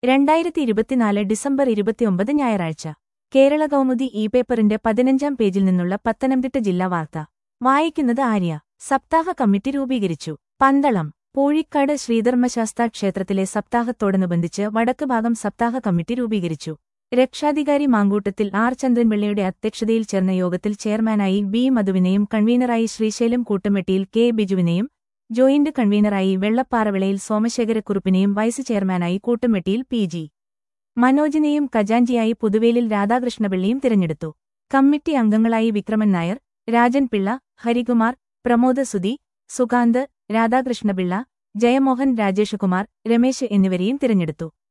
2024 December 29 ഞായറാഴ്ച കേരള കൗമുദി പേപ്പറിന്റെ 15-ാം പേജിൽ നിന്നുള്ള പത്തനംതിട്ട ജില്ലാ വാർത്ത വായിക്കുന്നത് ആര്യ. സപ്താഹ കമ്മിറ്റി രൂപീകരിച്ചു. പന്തളം. പൂഴിക്കാട് ശ്രീധർമ്മശാസ്താ ക്ഷേത്രത്തിലെ സപ്താഹത്തോടനുബന്ധിച്ച് വടക്ക് ഭാഗം സപ്താഹ കമ്മിറ്റി രൂപീകരിച്ചു. രക്ഷാധികാരി മാങ്കൂട്ടത്തിൽ ആർ ചന്ദ്രൻപിള്ളയുടെ അധ്യക്ഷതയിൽ ചേർന്ന യോഗത്തിൽ ചെയർമാനായി ബി മധുവിനെയും കൺവീനറായി ശ്രീശൈലം കൂട്ടമെട്ടിയിൽ കെ ബിജുവിനെയും ജോയിന്റ് കൺവീനറായി വെള്ളപ്പാറവിളയിൽ സോമശേഖരക്കുറുപ്പിനെയും വൈസ് ചെയർമാനായി കൂട്ടമെട്ടിയിൽ പി ജി മനോജിനെയും ഖജാൻജിയായി പുതുവേലിൽ രാധാകൃഷ്ണപിള്ളയും തിരഞ്ഞെടുത്തു. കമ്മിറ്റി അംഗങ്ങളായി വിക്രമൻ നായർ, രാജൻ പിള്ള, ഹരികുമാർ, പ്രമോദ സുധി, സുകാന്ത്, രാധാകൃഷ്ണപിള്ള, ജയമോഹൻ, രാജേഷകുമാർ, രമേശ് എന്നിവരെയും തിരഞ്ഞെടുത്തു.